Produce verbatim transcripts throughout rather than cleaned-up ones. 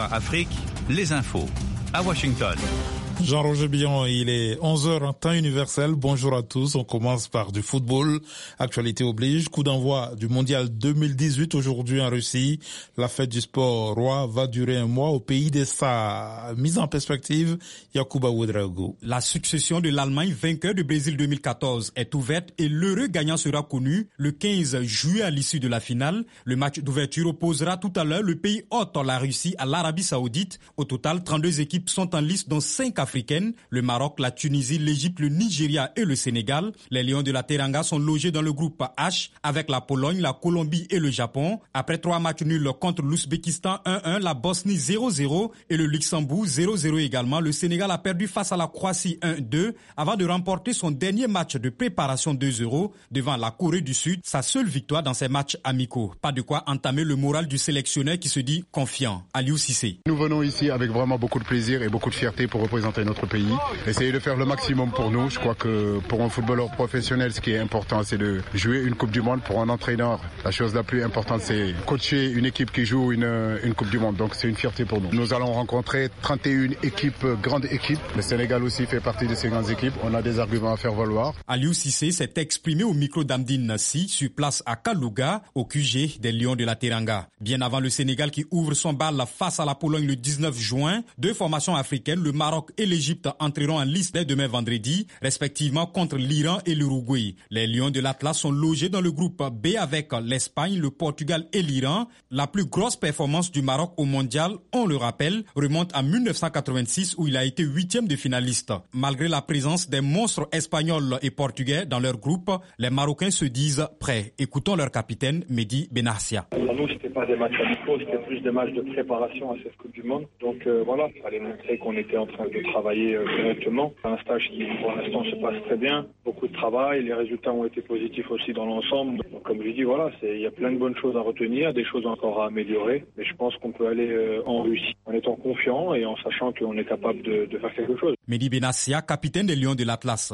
Soir Afrique, les infos. À Washington. Jean-Roger Billon, il est onze heures en temps universel. Bonjour à tous. On commence par du football. Actualité oblige. Coup d'envoi du mondial deux mille dix-huit aujourd'hui en Russie. La fête du sport roi va durer un mois au pays des stars. Mise en perspective, Yacouba Ouedraogo. La succession de l'Allemagne, vainqueur du Brésil deux mille quatorze, est ouverte et l'heureux gagnant sera connu le quinze juillet à l'issue de la finale. Le match d'ouverture opposera tout à l'heure le pays hôte, la Russie, à l'Arabie Saoudite. Au total, trente-deux équipes sont en lice, dont cinq africaines, le Maroc, la Tunisie, l'Égypte, le Nigeria et le Sénégal. Les Lions de la Teranga sont logés dans le groupe H avec la Pologne, la Colombie et le Japon. Après trois matchs nuls contre l'Ouzbékistan un un, la Bosnie zéro zéro et le Luxembourg zéro zéro également, le Sénégal a perdu face à la Croatie un deux avant de remporter son dernier match de préparation deux zéro devant la Corée du Sud, sa seule victoire dans ces matchs amicaux. Pas de quoi entamer le moral du sélectionneur qui se dit confiant. Aliou Cissé. Nous venons ici avec vraiment beaucoup de plaisir et beaucoup de fierté pour représenter notre pays. Essayer de faire le maximum pour nous. Je crois que pour un footballeur professionnel, ce qui est important, c'est de jouer une Coupe du Monde. Pour un entraîneur, la chose la plus importante, c'est coacher une équipe qui joue une, une Coupe du Monde. Donc c'est une fierté pour nous. Nous allons rencontrer trente et une équipes, grandes équipes. Le Sénégal aussi fait partie de ces grandes équipes. On a des arguments à faire valoir. Aliou Cissé s'est exprimé au micro d'Amdine Nassi sur place à Kalouga, au Q G des Lions de la Teranga. Bien avant le Sénégal qui ouvre son bal face à la Pologne le dix-neuf juin, deux formations africaines, le Maroc et l'Égypte, entreront en liste dès demain vendredi, respectivement contre l'Iran et l'Uruguay. Les Lions de l'Atlas sont logés dans le groupe B avec l'Espagne, le Portugal et l'Iran. La plus grosse performance du Maroc au mondial, on le rappelle, remonte à mille neuf cent quatre-vingt-six où il a été huitième de finaliste. Malgré la présence des monstres espagnols et portugais dans leur groupe, les Marocains se disent prêts. Écoutons leur capitaine Mehdi Benassia. Pour nous, c'était pas des matchs amicaux, c'était plus des matchs de préparation à cette Coupe du Monde. Donc euh, voilà, il fallait montrer qu'on était en train de travailler euh, correctement. Un stage qui, pour l'instant, se passe très bien. Beaucoup de travail, les résultats ont été positifs aussi dans l'ensemble. Donc, comme je dis, voilà, il y a plein de bonnes choses à retenir, des choses encore à améliorer. Mais je pense qu'on peut aller euh, en Russie en étant confiant et en sachant qu'on est capable de, de faire quelque chose. Mehdi Benassia, capitaine des Lions de l'Atlas.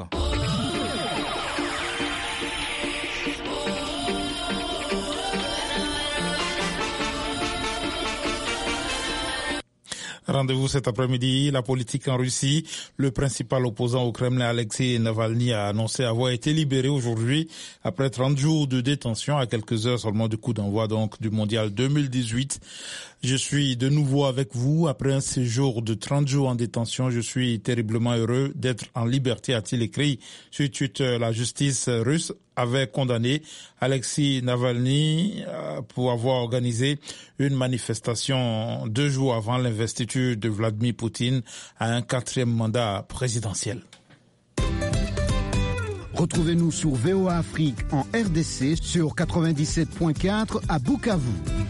Rendez-vous cet après-midi, la politique en Russie. Le principal opposant au Kremlin, Alexei Navalny, a annoncé avoir été libéré aujourd'hui après trente jours de détention, à quelques heures seulement du coup d'envoi donc du mondial deux mille dix-huit. Je suis de nouveau avec vous après un séjour de trente jours en détention. Je suis terriblement heureux d'être en liberté, a-t-il écrit sur Twitter. La justice russe avait condamné Alexei Navalny pour avoir organisé une manifestation deux jours avant l'investiture de Vladimir Poutine à un quatrième mandat présidentiel. Retrouvez-nous sur V O A Afrique en R D C sur quatre-vingt-dix-sept point quatre à Bukavu.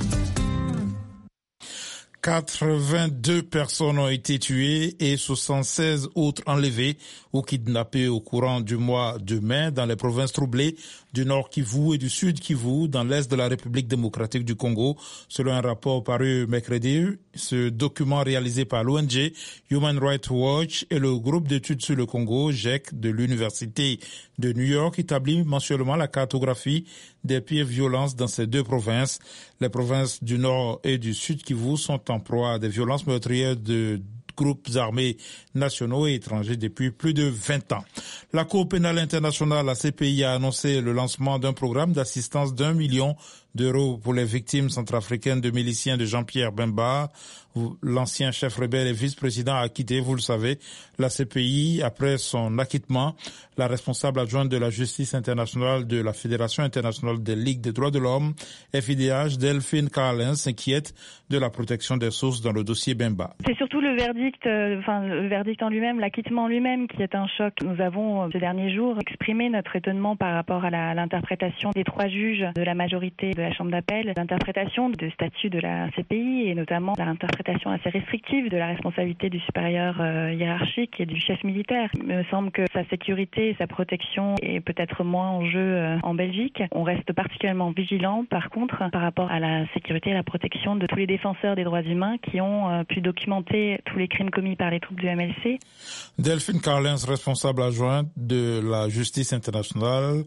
quatre-vingt-deux personnes ont été tuées et soixante-seize autres enlevées ou kidnappées au courant du mois de mai dans les provinces troublées du Nord Kivu et du Sud Kivu dans l'Est de la République démocratique du Congo, selon un rapport paru mercredi. Ce document réalisé par l'O N G Human Rights Watch et le groupe d'études sur le Congo, G E C, de l'Université de New York, établit mensuellement la cartographie des pires violences dans ces deux provinces. Les provinces du Nord et du Sud Kivu sont en proie à des violences meurtrières de groupes armés nationaux et étrangers depuis plus de vingt ans. La Cour pénale internationale, la C P I, a annoncé le lancement d'un programme d'assistance d'un million d'euros pour les victimes centrafricaines de miliciens de Jean-Pierre Bemba. L'ancien chef rebelle et vice-président a quitté, vous le savez, la C P I après son acquittement. La responsable adjointe de la justice internationale de la Fédération internationale des ligues des droits de l'homme, F I D H, Delphine Carlin, s'inquiète de la protection des sources dans le dossier Bemba. C'est surtout le verdict, euh, enfin le verdict en lui-même, l'acquittement en lui-même qui est un choc. Nous avons, euh, ces derniers jours, exprimé notre étonnement par rapport à, la, à l'interprétation des trois juges de la majorité de la Chambre d'appel, l'interprétation du statut de la C P I et notamment l'interprétation assez restrictive de la responsabilité du supérieur euh, hiérarchique et du chef militaire. Il me semble que sa sécurité et sa protection est peut-être moins en jeu euh, en Belgique. On reste particulièrement vigilant, par contre, par rapport à la sécurité et la protection de tous les défenseurs des droits humains qui ont euh, pu documenter tous les crimes commis par les troupes du M L C. Delphine Carlins, responsable adjointe de la justice internationale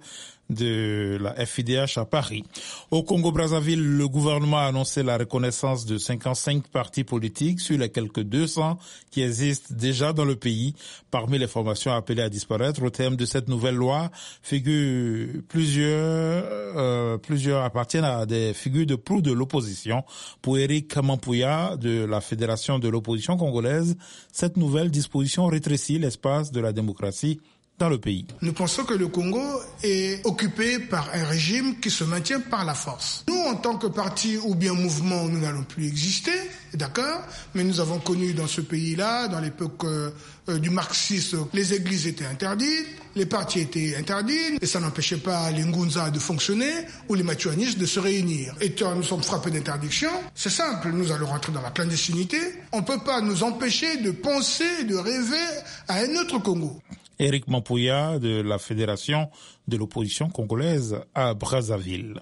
de la F I D H à Paris. Au Congo-Brazzaville, le gouvernement a annoncé la reconnaissance de cinquante-cinq partis politiques sur les quelques deux cents qui existent déjà dans le pays. Parmi les formations appelées à disparaître, au terme de cette nouvelle loi, figurent plusieurs, euh, plusieurs appartiennent à des figures de proue de l'opposition. Pour Éric Mampouya de la Fédération de l'opposition congolaise, cette nouvelle disposition rétrécit l'espace de la démocratie dans le pays. Nous pensons que le Congo est occupé par un régime qui se maintient par la force. Nous, en tant que parti ou bien mouvement, nous n'allons plus exister, d'accord ? Mais nous avons connu dans ce pays-là, dans l'époque euh, euh, du marxisme, les églises étaient interdites, les partis étaient interdits, et ça n'empêchait pas les Ngunza de fonctionner ou les matuanistes de se réunir. Et quand nous sommes frappés d'interdiction, c'est simple, nous allons rentrer dans la clandestinité. On ne peut pas nous empêcher de penser, de rêver à un autre Congo. Éric Mampouya de la Fédération de l'opposition congolaise à Brazzaville.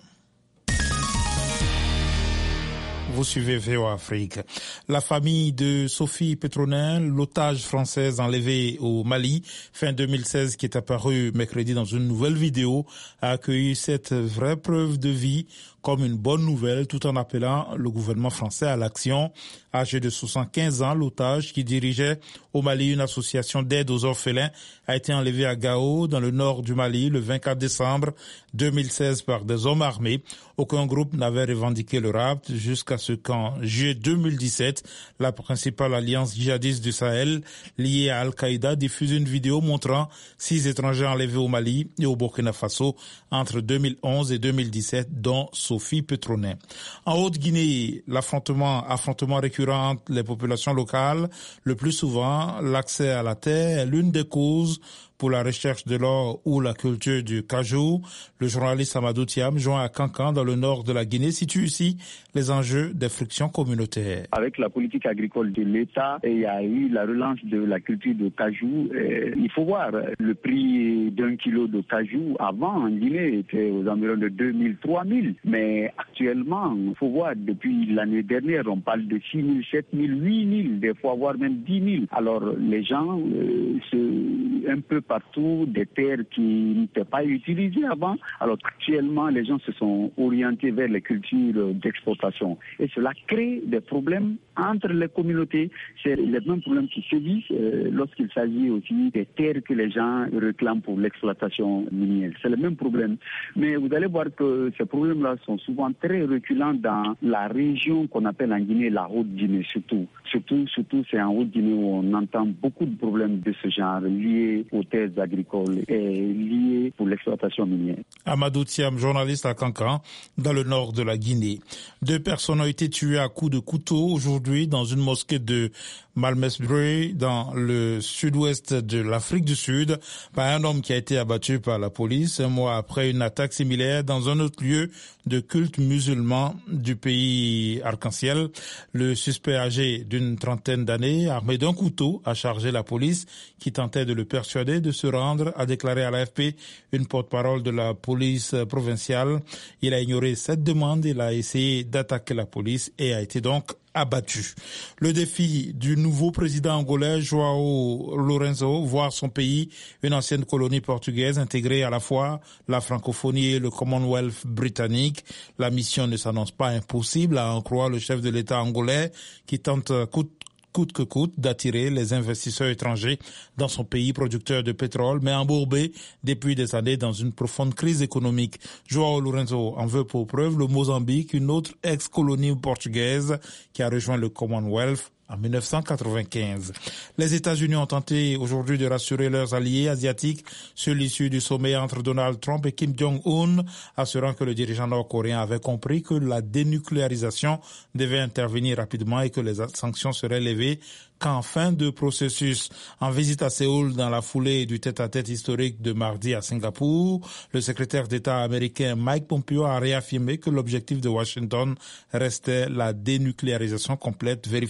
Vous suivez V O A Afrique. La famille de Sophie Petronin, l'otage française enlevée au Mali fin deux mille seize, qui est apparue mercredi dans une nouvelle vidéo, a accueilli cette vraie preuve de vie comme une bonne nouvelle, tout en appelant le gouvernement français à l'action. Âgé de soixante-quinze ans, l'otage qui dirigeait au Mali une association d'aide aux orphelins a été enlevé à Gao, dans le nord du Mali, le vingt-quatre décembre deux mille seize par des hommes armés. Aucun groupe n'avait revendiqué le rapt jusqu'à ce qu'en juillet deux mille dix-sept, la principale alliance djihadiste du Sahel, liée à Al-Qaïda, diffuse une vidéo montrant six étrangers enlevés au Mali et au Burkina Faso entre deux mille onze et deux mille dix-sept, dont Sophie Petronin. En Haute-Guinée, l'affrontement, affrontement récurrent entre les populations locales, le plus souvent, l'accès à la terre est l'une des causes pour la recherche de l'or ou la culture du cajou. Le journaliste Amadou Thiam, joint à Kankan dans le nord de la Guinée, situe ici les enjeux des frictions communautaires. Avec la politique agricole de l'État, il y a eu la relance de la culture de cajou. Il faut voir, le prix d'un kilo de cajou avant en Guinée était aux environs de deux mille, trois mille. Mais actuellement, il faut voir, depuis l'année dernière, on parle de six mille, sept mille, huit mille, des fois voire même dix mille. Alors les gens, euh, se, un peu partout, des terres qui n'étaient pas utilisées avant. Alors actuellement, les gens se sont orientés vers les cultures d'exportation. Et cela crée des problèmes entre les communautés. C'est les mêmes problèmes qui sévissent euh, lorsqu'il s'agit aussi des terres que les gens réclament pour l'exploitation minière. C'est le même problème. Mais vous allez voir que ces problèmes-là sont souvent très reculants dans la région qu'on appelle en Guinée la Haute-Guinée, surtout. Surtout, surtout c'est en Haute-Guinée où on entend beaucoup de problèmes de ce genre liés aux terres agricoles et liés pour l'exploitation minière. Amadou Thiam, journaliste à Kankan, dans le nord de la Guinée. Deux personnes ont été tuées à coups de couteau aujourd'hui dans une mosquée de Malmesbury, dans le sud-ouest de l'Afrique du Sud, par un homme qui a été abattu par la police un mois après une attaque similaire dans un autre lieu de culte musulman du pays arc-en-ciel. Le suspect âgé d'une trentaine d'années, armé d'un couteau, a chargé la police qui tentait de le persuader de se rendre, a déclaré à l'A F P une porte-parole de la police provinciale. Il a ignoré cette demande, il a essayé d'attaquer la police et a été donc abattu. Le défi du nouveau président angolais, João Lourenço, voir son pays, une ancienne colonie portugaise, intégrer à la fois la francophonie et le Commonwealth britannique. La mission ne s'annonce pas impossible, à en croire le chef de l'État angolais, qui tente coûte coûte que coûte d'attirer les investisseurs étrangers dans son pays producteur de pétrole, mais embourbé depuis des années dans une profonde crise économique. João Lourenço en veut pour preuve le Mozambique, une autre ex-colonie portugaise qui a rejoint le Commonwealth en mille neuf cent quatre-vingt-quinze. Les États-Unis ont tenté aujourd'hui de rassurer leurs alliés asiatiques sur l'issue du sommet entre Donald Trump et Kim Jong-un, assurant que le dirigeant nord-coréen avait compris que la dénucléarisation devait intervenir rapidement et que les sanctions seraient levées qu'en fin de processus. En visite à Séoul dans la foulée du tête-à-tête historique de mardi à Singapour, le secrétaire d'État américain Mike Pompeo a réaffirmé que l'objectif de Washington restait la dénucléarisation complète, vérifiable et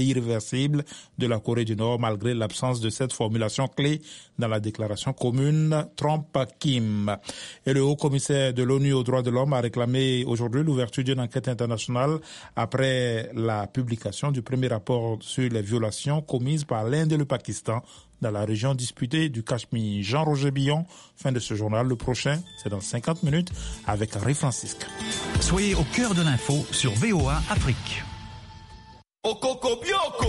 irréversible de la Corée du Nord malgré l'absence de cette formulation clé dans la déclaration commune Trump-Kim. Et le haut-commissaire de l'ONU aux droits de l'homme a réclamé aujourd'hui l'ouverture d'une enquête internationale après la publication du premier rapport sur les violations commises par l'Inde et le Pakistan dans la région disputée du Cachemire. Jean-Roger Billon, fin de ce journal. Le prochain, c'est dans cinquante minutes avec Henri Francisque. Soyez au cœur de l'info sur V O A Afrique.